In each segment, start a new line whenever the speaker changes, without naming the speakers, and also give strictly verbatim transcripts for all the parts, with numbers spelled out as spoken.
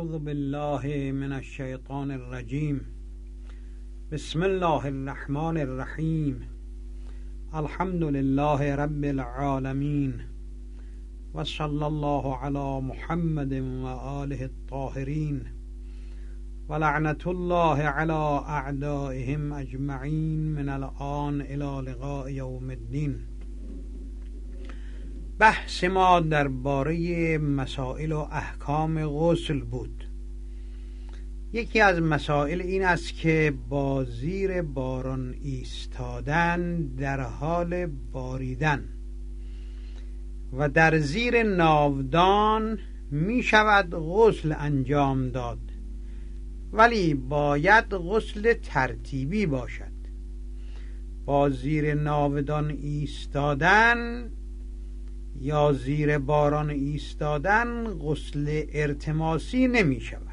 اعوذ بالله من الشیطان الرجیم. بسم الله الرحمن الرحیم. الحمد لله رب العالمین و صلی الله علی محمد و آله الطاهرین و لعنت الله علی اعدائهم اجمعین من الآن الی لقاء یوم الدین. بحث ما درباره مسائل و احکام غسل بود. یکی از مسائل این است که با زیر باران ایستادن در حال باریدن و در زیر ناودان می شود غسل انجام داد، ولی باید غسل ترتیبی باشد. با زیر ناودان ایستادن یا زیر باران ایستادن غسل ارتماسی نمی شود.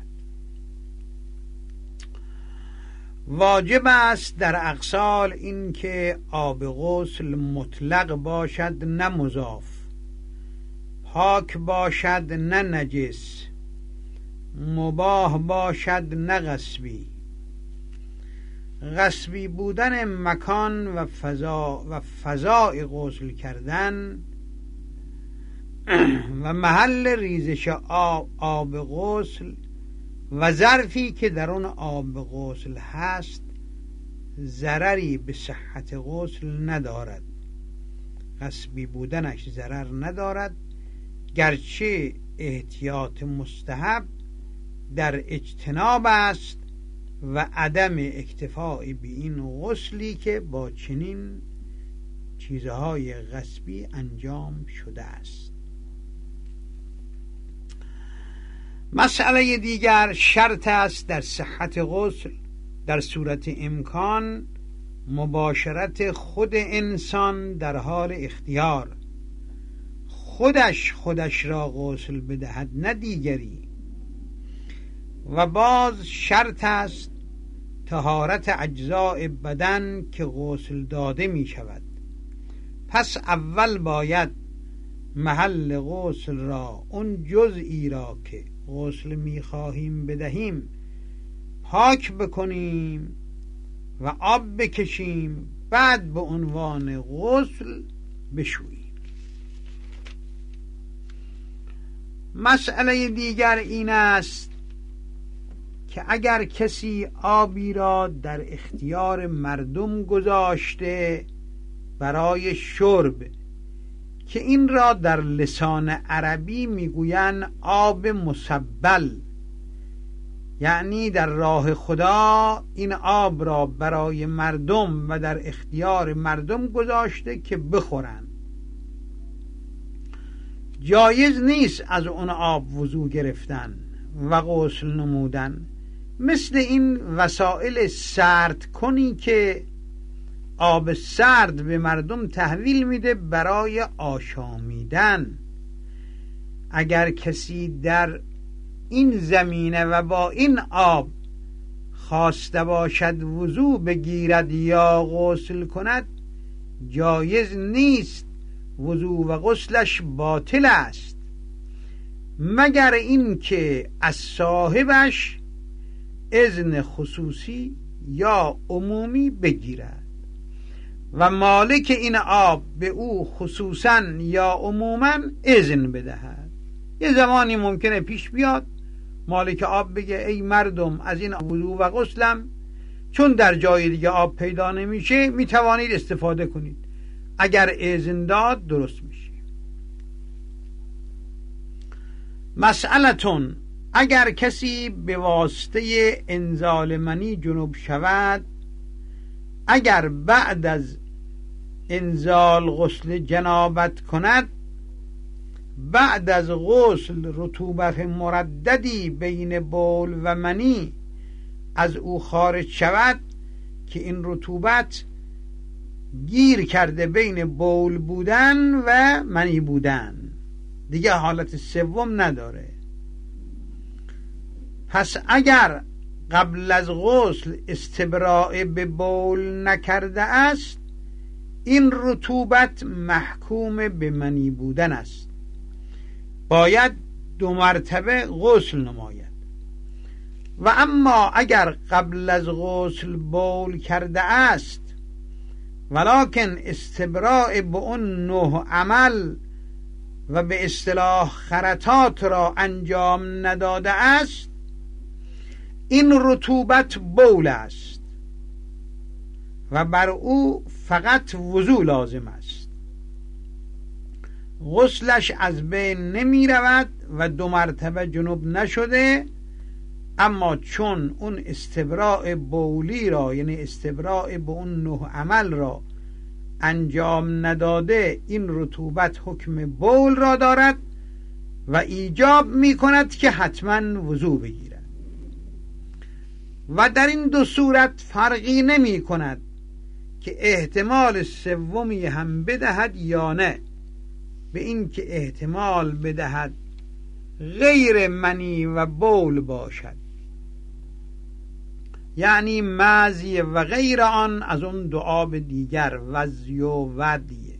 واجب است در اغسال این که آب غسل مطلق باشد نه مضاف، پاک باشد نه نجس، مباح باشد نه غصبی. غصبی بودن مکان و فضا و فضای غسل کردن و محل ریزش آب, آب غسل و ظرفی که در اون آب غسل هست ضرری به صحت غسل ندارد. غصبی بودنش ضرر ندارد، گرچه احتیاط مستحب در اجتناب است و عدم اکتفاء به این غسلی که با چنین چیزهای غصبی انجام شده است. مسئله دیگر شرط است در صحت غسل در صورت امکان مباشرت خود انسان در حال اختیار، خودش خودش را غسل بدهد نه دیگری. و باز شرط است طهارت اجزاء بدن که غسل داده می شود. پس اول باید محل غسل را، اون جزئی را که غسل می خواهیم بدهیم، پاک بکنیم و آب بکشیم، بعد به عنوان غسل بشوییم. مسئله دیگر این است که اگر کسی آبی را در اختیار مردم گذاشته برای شرب، که این را در لسان عربی میگویند آب مسبل، یعنی در راه خدا این آب را برای مردم و در اختیار مردم گذاشته که بخورند، جایز نیست از اون آب وضو گرفتن و غسل نمودن. مثل این وسایل سرد کنی که آب سرد به مردم تحویل میده برای آشامیدن. اگر کسی در این زمینه و با این آب خواسته باشد وضو بگیرد یا غسل کند، جایز نیست، وضو و غسلش باطل است، مگر این که از صاحبش اذن خصوصی یا عمومی بگیرد و مالک این آب به او خصوصا یا عموما اذن بدهد. یه زمانی ممکنه پیش بیاد مالک آب بگه ای مردم، از این وضو و غسلم چون در جای دیگه آب پیدا نمیشه میتوانید استفاده کنید. اگر اذن داد درست میشه. مسئلتون، اگر کسی به واسطه انزال منی جنوب شود، اگر بعد از انزال غسل جنابت کند، بعد از غسل رطوبت مرددی بین بول و منی از او خارج شود که این رطوبت گیر کرده بین بول بودن و منی بودن، دیگه حالت سوم نداره. پس اگر قبل از غسل استبراء به بول نکرده است، این رطوبت محکوم به منی بودن است، باید دو مرتبه غسل نماید. و اما اگر قبل از غسل بول کرده است ولکن استبراء به اون نوع عمل و به اصطلاح خرطات را انجام نداده است، این رطوبت بول است و بر او فقط وضو لازم است. غسلش از بین نمی رود و دو مرتبه جنوب نشده، اما چون اون استبراء بولی را یعنی استبراء به اون نوع عمل را انجام نداده، این رطوبت حکم بول را دارد و ایجاب می کند که حتما وضو بگیرد. و در این دو صورت فرقی نمی کند که احتمال سومی هم بدهد یا نه، به این که احتمال بدهد غیر منی و بول باشد، یعنی مزی و غیر آن از اون دو آب دیگر، وزی و ودیه.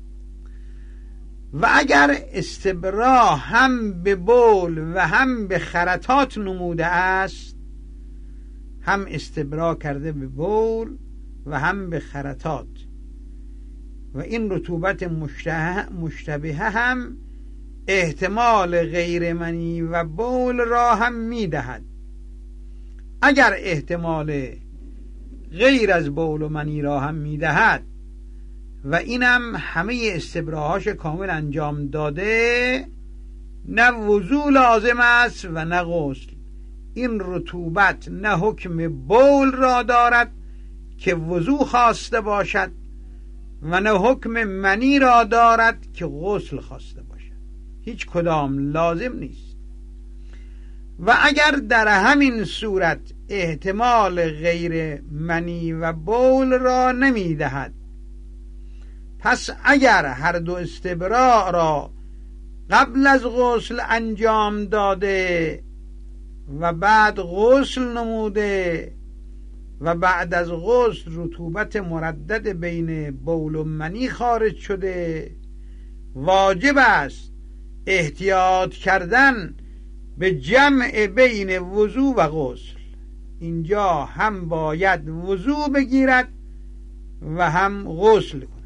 و اگر استبرا هم به بول و هم به خرطات نموده است، هم استبرا کرده به بول و هم به خرطات، و این رطوبت مشتبهه هم احتمال غیر منی و بول را هم میدهد. اگر احتمال غیر از بول و منی را هم میدهد و اینم همه استبراهاش کامل انجام داده، نه وضو لازم است و نه غسل. این رطوبت نه حکم بول را دارد که وضو خواسته باشد و نه حکم منی را دارد که غسل خواسته باشد، هیچ کدام لازم نیست. و اگر در همین صورت احتمال غیر منی و بول را نمی دهد، پس اگر هر دو استبراء را قبل از غسل انجام داده و بعد غسل نموده و بعد از غسل رطوبت مردد بین بول و منی خارج شده، واجب است احتیاط کردن به جمع بین وضو و غسل. اینجا هم باید وضو بگیرد و هم غسل کند.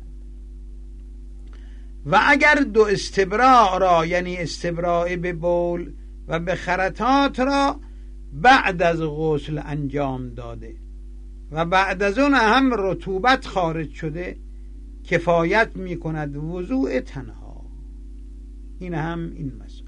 و اگر دو استبراء را یعنی استبراء به بول و به خرطات را بعد از غسل انجام داده و بعد از اون هم رطوبت خارج شده، کفایت می کند وضوء تنها. این هم این مسئله.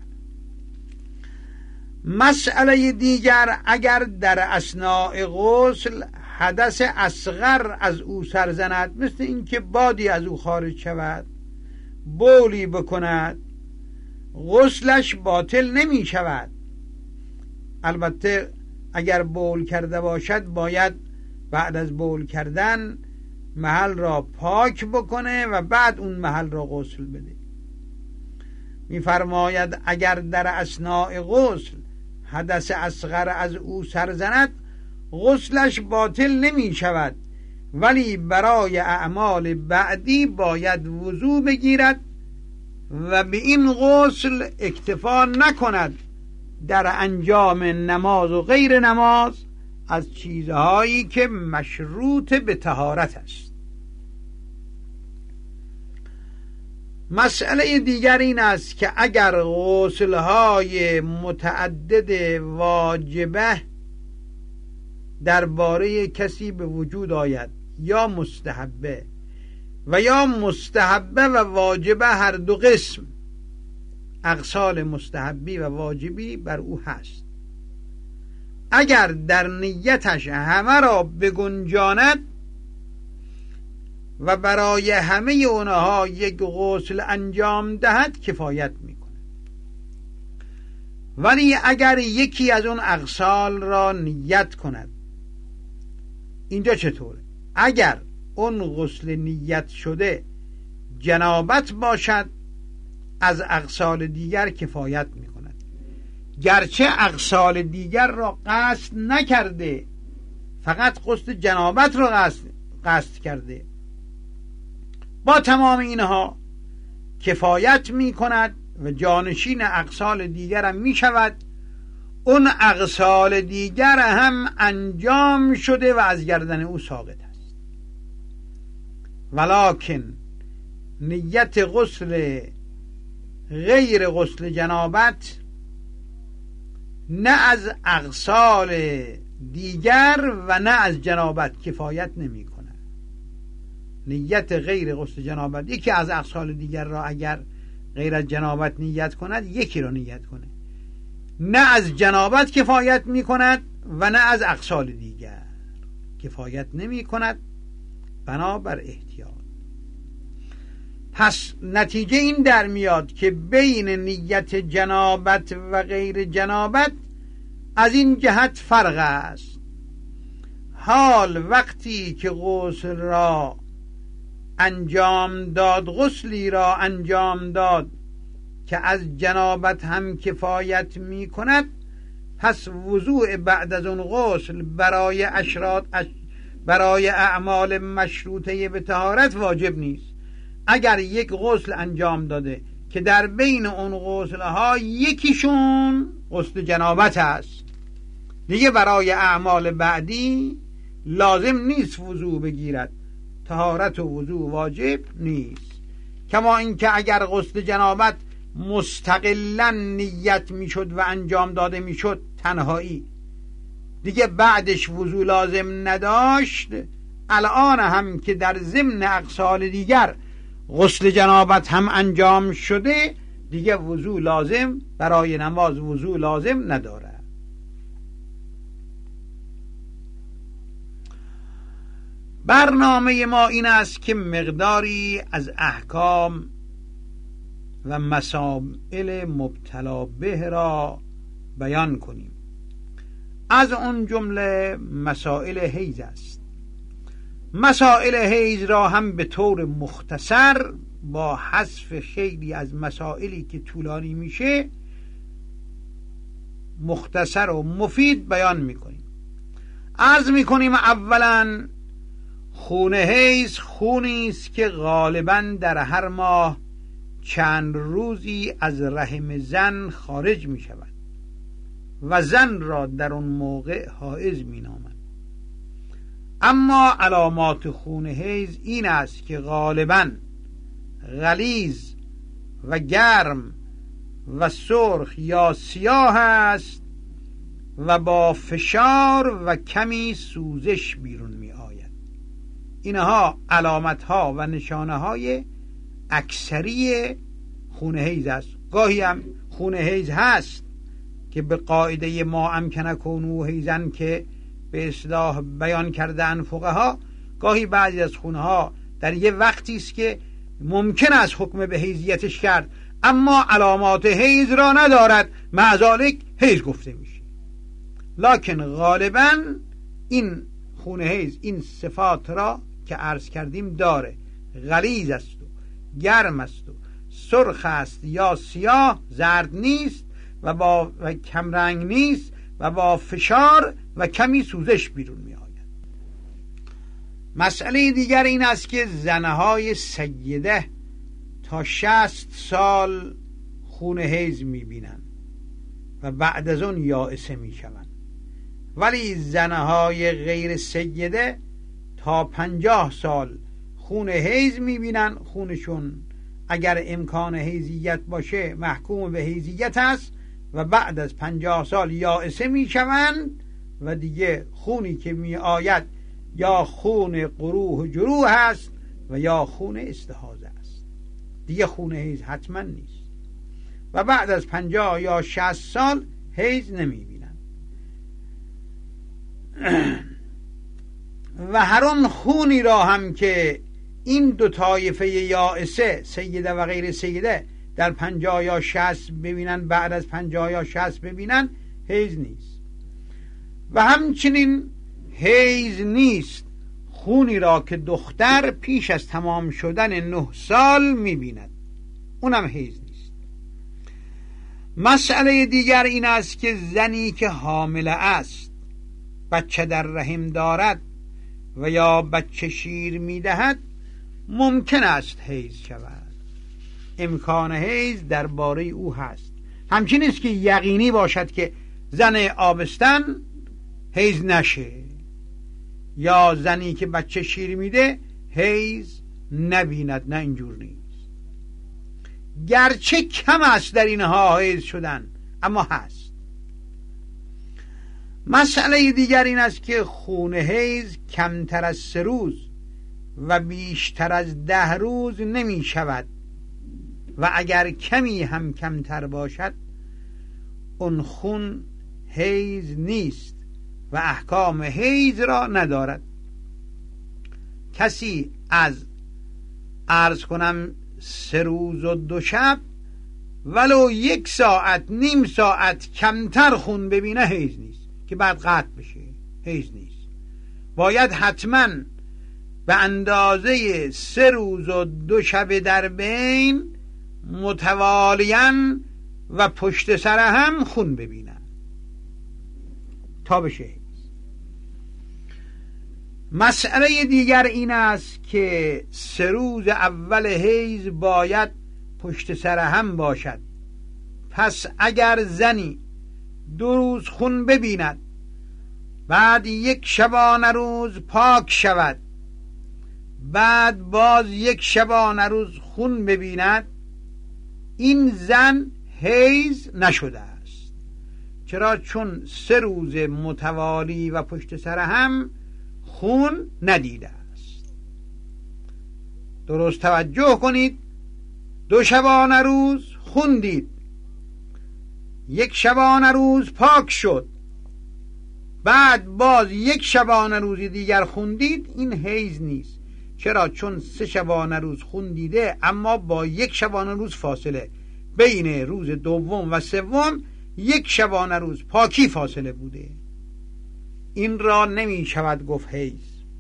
مسئله دیگر، اگر در اثناء غسل حدث اصغر از او سر زند، مثل اینکه بادی از او خارج شود، بولی بکند، غسلش باطل نمی شود. البته اگر بول کرده باشد باید بعد از بول کردن محل را پاک بکنه و بعد اون محل را غسل بده. می‌فرماید اگر در اثناء غسل حدث اصغر از او سر زند، غسلش باطل نمی شود، ولی برای اعمال بعدی باید وضو بگیرد و به این غسل اکتفا نکند در انجام نماز و غیر نماز از چیزهایی که مشروط به طهارت است. مسئله دیگر این است که اگر غسل‌های متعدد واجبه درباره کسی به وجود آید یا مستحبه و یا مستحبه و واجبه هر دو قسم، اغسال مستحبی و واجبی بر او هست، اگر در نیتش همه را بگنجاند و برای همه اونها یک غسل انجام دهد کفایت میکنه. ولی اگر یکی از اون اغسال را نیت کند، اینجا چطوره؟ اگر اون غسل نیت شده جنابت باشد، از اغسال دیگر کفایت میکند، گرچه اغسال دیگر را قصد نکرده، فقط غسل جنابت را قصد, قصد کرده، با تمام اینها کفایت می کند و جانشین اغسال دیگر هم می شود. اون اغسال دیگر هم انجام شده و از گردن او ساقط است. ولکن نیت غسل غیر غسل جنابت نه از اغسال دیگر و نه از جنابت کفایت نمی کنه. نیت غیر غسل جنابت، یکی از اغسال دیگر را اگر غیر از جنابت نیت کند یکی را نیت کنه، نه از جنابت کفایت می کند و نه از اغسال دیگر کفایت نمی کند، بنابر احتیاط. پس نتیجه این در میاد که بین نیت جنابت و غیر جنابت از این جهت فرق است. حال وقتی که غسل را انجام داد، غسلی را انجام داد که از جنابت هم کفایت می کند، پس وضوء بعد از اون غسل برای اشراط برای اعمال مشروطه به طهارت واجب نیست. اگر یک غسل انجام داده که در بین اون غسلها یکیشون غسل جنابت است، دیگه برای اعمال بعدی لازم نیست وضوء بگیرد، طهارت و وضوء واجب نیست. کما اینکه اگر غسل جنابت مستقلا نیت میشد و انجام داده میشد تنهایی، دیگه بعدش وضوء لازم نداشت، الان هم که در ضمن اغسال دیگر غسل جنابت هم انجام شده، دیگه وضوء لازم برای نماز وضوء لازم نداره. برنامه ما این است که مقداری از احکام و مسائل مبتلا به را بیان کنیم. از اون جمله مسائل حیض است. مسائل حیض را هم به طور مختصر با حذف خیلی از مسائلی که طولانی میشه مختصر و مفید بیان میکنیم. عرض میکنیم اولا خون حیض خونی است که غالبا در هر ماه چند روزی از رحم زن خارج می شود و زن را در اون موقع حائض می نامند. اما علامات خون حیض این است که غالبا غلیظ و گرم و سرخ یا سیاه است و با فشار و کمی سوزش بیرون می آید. اینها علامت ها و نشانه های اکثری خون حیض است. گاهی هم خون حیض هست که به قاعده ما امکن کنوا حیضن که به اصطلاح بیان کردن فقها، گاهی بعضی از خونها در یه وقتی است که ممکن است حکم به حیضیتش کرد اما علامات حیض را ندارد، مع ذالک حیض گفته میشه. لکن غالبا این خون حیض این صفات را که عرض کردیم داره. غلیظ است و گرم است و سرخ است یا سیاه، زرد نیست و با و کم رنگ نیست و با فشار و کمی سوزش بیرون می آید. مسئله دیگر این است که زنهای سیده تا شصت سال خون حیض می بینن و بعد از اون یائسه می شوند، ولی زنهای غیر سیده تا پنجاه سال خون حیض می بینن. خونشون اگر امکان حیضیت باشه محکوم به حیضیت است و بعد از پنجاه سال یائسه می شوند و دیگه خونی که می آید یا خون قروح و جروح است و یا خون استحاضه است، دیگه خون حیض حتما نیست و بعد از پنجاه یا شصت سال حیض نمی بینن. و هر آن خونی را هم که این دو طایفه یائسه سیده و غیر سیده در پنجاه یا شصت ببینن، بعد از پنجاه یا شصت ببینن، حیض نیست. و همچنین حیض نیست خونی را که دختر پیش از تمام شدن نه سال میبیند، اونم حیض نیست. مسئله دیگر این است که زنی که حامله است، بچه در رحم دارد و یا بچه شیر میدهد ممکن است حیض شود. امکان حیض درباره او هست. همچنین است که یقینی باشد که زن آبستن حیض نشه، یا زنی که بچه شیر میده حیض نبیند. نه، اینجور نیست. گرچه کم است در اینها حیض شدن، اما هست. مسئله دیگر این است که خون حیض کمتر از سه روز و بیشتر از ده روز نمی شود و اگر کمی هم کمتر باشد اون خون حیض نیست و احکام حیض را ندارد. کسی از عرض کنم سه روز و دو شب ولو یک ساعت نیم ساعت کمتر خون ببینه حیض نیست که بعد قطع بشه، حیض نیست. باید حتما به اندازه سه روز و دو شب در بین متوالیاً و پشت سر هم خون ببینن تا بشه حیض. مسئله دیگر این است که سه روز اول حیض باید پشت سر هم باشد. پس اگر زنی دو روز خون ببیند، بعد یک شبانه روز پاک شود، بعد باز یک شبانه روز خون ببیند، این زن حیض نشده است. چرا؟ چون سه روز متوالی و پشت سر هم خون ندیده است. درست توجه کنید. دو شبانه روز خون دید، یک شبانه روز پاک شد، بعد باز یک شبانه روز دیگر خون دید، این حیض نیست. چرا؟ چون سه شبانه روز خون دیده اما با یک شبانه روز فاصله بین روز دوم و سوم یک شبانه روز پاکی فاصله بوده. این را نمی شود گفت حیض.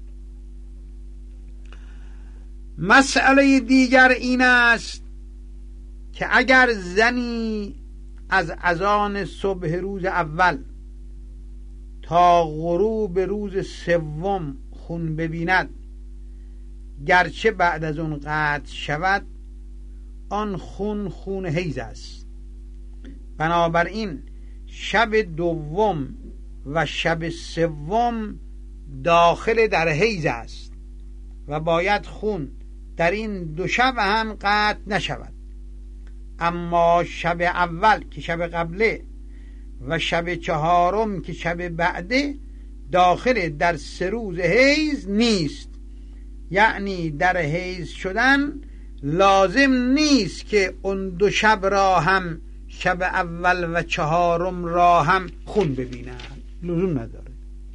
مسئله دیگر این است که اگر زنی از اذان صبح روز اول تا غروب روز سوم خون ببیند، گرچه بعد از اون قطع شود، آن خون خون حیض است. بنابراین شب دوم و شب سوم داخل در حیض است و باید خون در این دو شب هم قطع نشود. اما شب اول که شب قبله و شب چهارم که شب بعده داخل در سه روز حیض نیست. یعنی در حیض شدن لازم نیست که اون دو شب را هم، شب اول و چهارم را هم خون ببینن، لزوم نداره.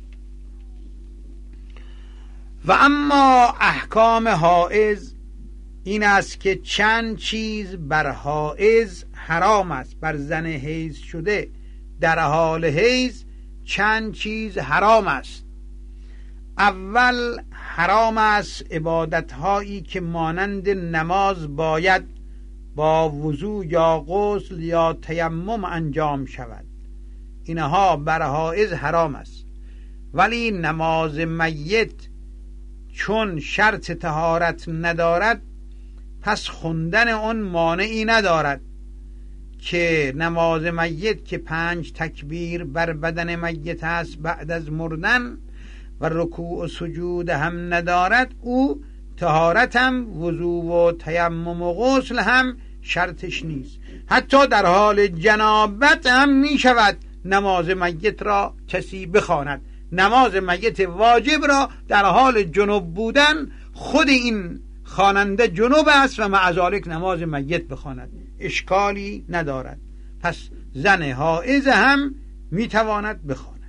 و اما احکام حائض این است که چند چیز بر حائض حرام است. بر زن حیض شده در حال حیض چند چیز حرام است. اول حرام است عبادت هایی که مانند نماز باید با وضو یا غسل یا تیمم انجام شود. اینها بر حائض حرام است. ولی نماز میت چون شرط طهارت ندارد، پس خوندن آن مانعی ندارد که نماز میت که پنج تکبیر بر بدن میت است بعد از مردن و رکوع و سجود هم ندارد، او طهارت هم وضو و تیمم و غسل هم شرطش نیست. حتی در حال جنابت هم می شود نماز میت را کسی بخواند. نماز میت واجب را در حال جنوب بودن خود این خواننده جنوب است و مع ذالک نماز میت بخواند، اشکالی ندارد. پس زن حائض هم میتواند بخواند.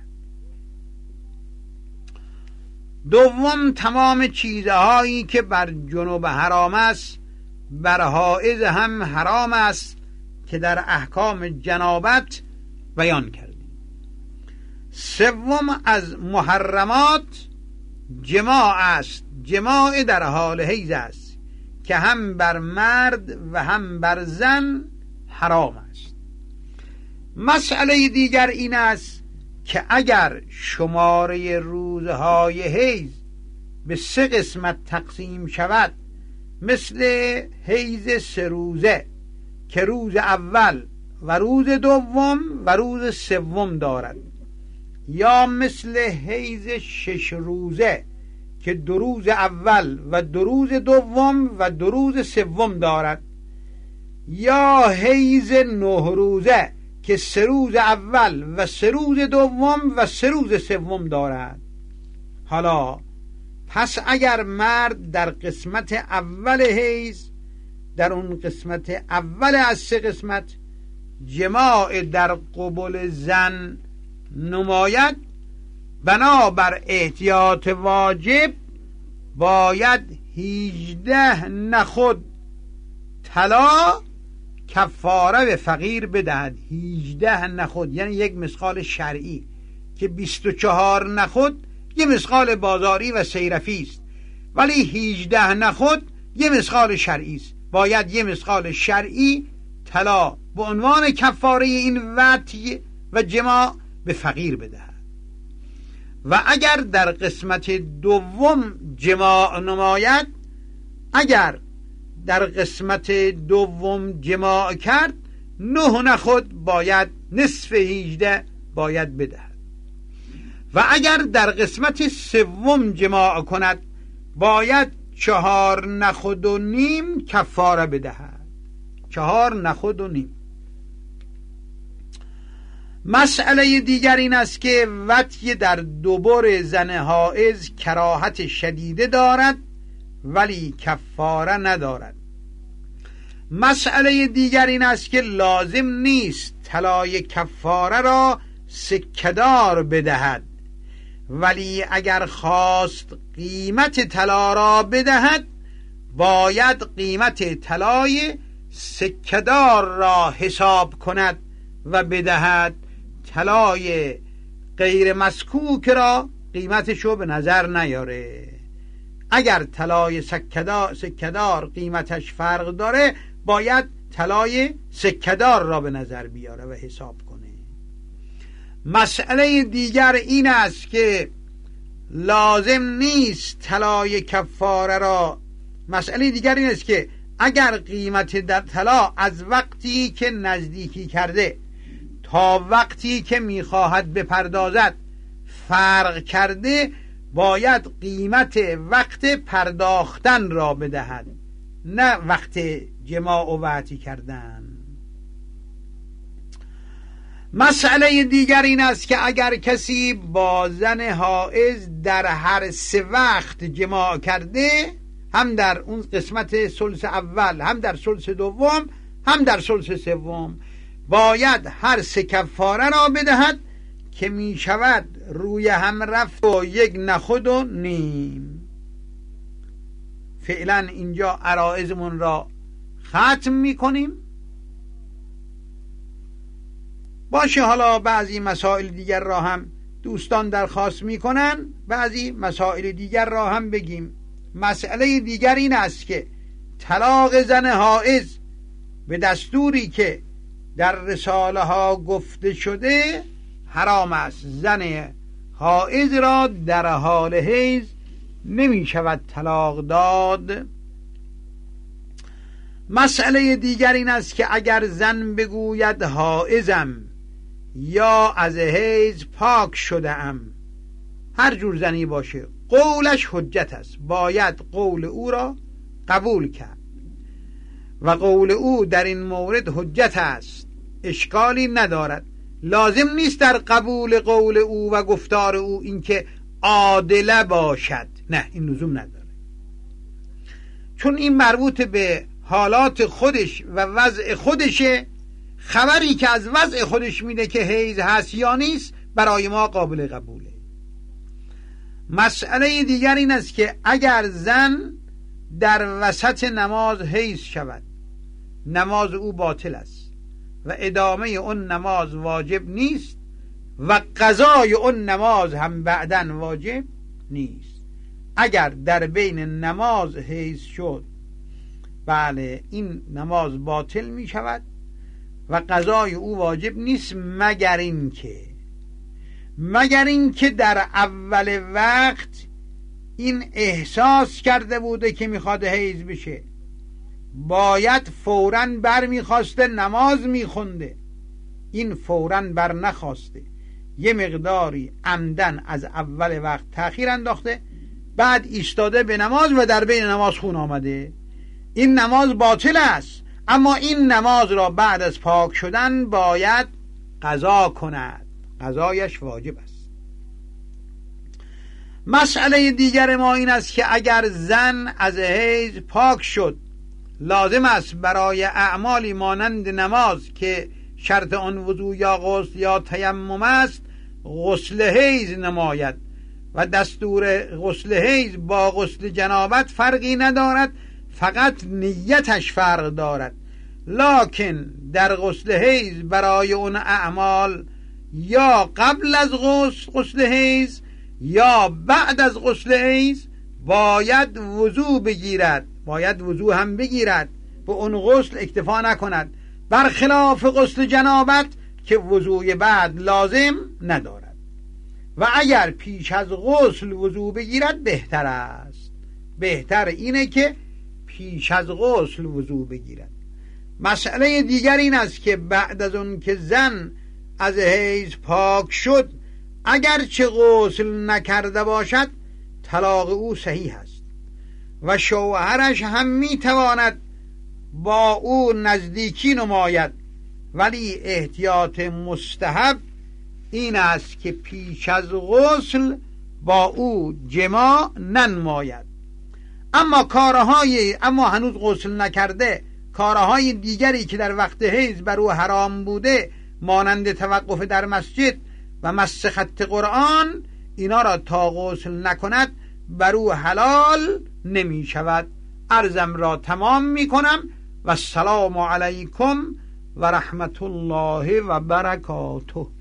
دوم، تمام چیزهایی که بر جنوب حرام است بر حائض هم حرام است که در احکام جنابت بیان کردیم. سوم، از محرمات جماع است. جماع در حال حیض است که هم بر مرد و هم بر زن حرام است. مسئله دیگر این است که اگر شماره روزهای حیض به سه قسمت تقسیم شود، مثل حیض سه روزه که روز اول و روز دوم و روز سوم دارد، یا مثل حیض شش روزه که دو روز اول و دو روز دوم و دو روز سوم دارد، یا حیض نه روزه که سه روز اول و سه روز دوم و سه روز سوم دارد. حالا پس اگر مرد در قسمت اول حیض، در اون قسمت اول از سه قسمت جماع در قبل زن نماید، بنابر احتیاط واجب باید هیجده نخود طلا کفاره به فقیر بدهد. هیجده نخود یعنی یک مثقال شرعی که بیست و چهار نخود یه مثقال بازاری و صیرفی است، ولی هیجده نخود یه مثقال شرعی است. باید یه مثقال شرعی طلا به عنوان کفاره این وطی و جماع به فقیر بدهد. و اگر در قسمت دوم جماع نماید، اگر در قسمت دوم جماع کرد، نه نخود باید نصف هیجده باید بدهد. و اگر در قسمت سوم جماع کند باید چهار نخود و نیم کفاره بدهد. چهار نخود و نیم. مسئله دیگر این است که وطی در دبر زن حائض کراهت شدیده دارد ولی کفاره ندارد. مسئله دیگر این است که لازم نیست طلای کفاره را سکه‌دار بدهد، ولی اگر خواست قیمت طلا را بدهد باید قیمت طلای سکه‌دار را حساب کند و بدهد. طلای غیر مسکوک را قیمتشو به نظر نیاره. اگر طلای سکه‌دار سکه‌دار قیمتش فرق داره باید طلای سکه‌دار را به نظر بیاره و حساب کنه. مسئله دیگر این است که لازم نیست طلای کفاره را مسئله دیگر این است که اگر قیمت در طلا از وقتی که نزدیکی کرده تا وقتی که میخواهد بپردازد فرق کرده، باید قیمت وقت پرداختن را بدهد، نه وقت جماع و وعتی کردن. مسئله دیگر این است که اگر کسی با زن حائض در هر سه وقت جماع کرده، هم در اون قسمت ثلث اول، هم در ثلث دوم، هم در ثلث سوم، باید هر سه کفاره را بدهد که می شود روی هم رفت و یک نخود و نیم. فعلا اینجا عرائضمون را ختم می کنیم. باشه، حالا بعضی مسائل دیگر را هم دوستان درخواست می کنن، بعضی مسائل دیگر را هم بگیم. مسئله دیگر این است که طلاق زن حائض به دستوری که در رساله ها گفته شده حرام است. زن حائض را در حال حیض نمی شود طلاق داد. مسئله دیگر این است که اگر زن بگوید حائضم یا از حیض پاک شده ام، هر جور زنی باشه، قولش حجت است، باید قول او را قبول کرد و قول او در این مورد حجت است، اشکالی ندارد. لازم نیست در قبول قول او و گفتار او اینکه عادله باشد، نه، این لزوم نداره، چون این مربوط به حالات خودش و وضع خودشه. خبری که از وضع خودش میده که حیض هست یا نیست برای ما قابل قبوله. مسئله دیگر این است که اگر زن در وسط نماز حیض شود، نماز او باطل است و ادامه اون نماز واجب نیست و قضای اون نماز هم بعداً واجب نیست. اگر در بین نماز حیض شد، بله، این نماز باطل می شود و قضای او واجب نیست، مگر این که مگر این که در اول وقت این احساس کرده بوده که میخواد حیض بشه، باید فوراً بر میخواسته نماز میخونده این فوراً بر نخواسته، یه مقداری عمدن از اول وقت تأخیر انداخته، بعد ایستاده به نماز و در بین نماز خون آمده، این نماز باطل است. اما این نماز را بعد از پاک شدن باید قضا کند، قضایش واجب است. مسئله دیگر ما این است که اگر زن از حیض پاک شد، لازم است برای اعمالی مانند نماز که شرط آن وضو یا غسل یا تیمم است غسل حیض نماید و دستور غسل حیض با غسل جنابت فرقی ندارد، فقط نیتش فرق دارد. لکن در غسل حیض برای اون اعمال یا قبل از غسل غسل حیض یا بعد از غسل حیض باید وضو بگیرد، باید وضو هم بگیرد، به اون غسل اکتفا نکند، برخلاف غسل جنابت که وضوی بعد لازم ندارد. و اگر پیش از غسل وضو بگیرد بهتر است، بهتر اینه که پیش از غسل وضو بگیرد. مسئله دیگر این است که بعد از اون که زن از حیض پاک شد اگر چه غسل نکرده باشد طلاق او صحیح است و شوهرش هم میتواند با او نزدیکی نماید، ولی احتیاط مستحب این است که پیش از غسل با او جماع ننماید. اما کارهای اما هنوز غسل نکرده کارهای دیگری که در وقت حیض بر او حرام بوده مانند توقف در مسجد و مس خط قرآن، اینا را تا غسل نکند بر او حلال نمی شود. عرضم را تمام می کنم و السلام علیکم و رحمت الله و برکاته.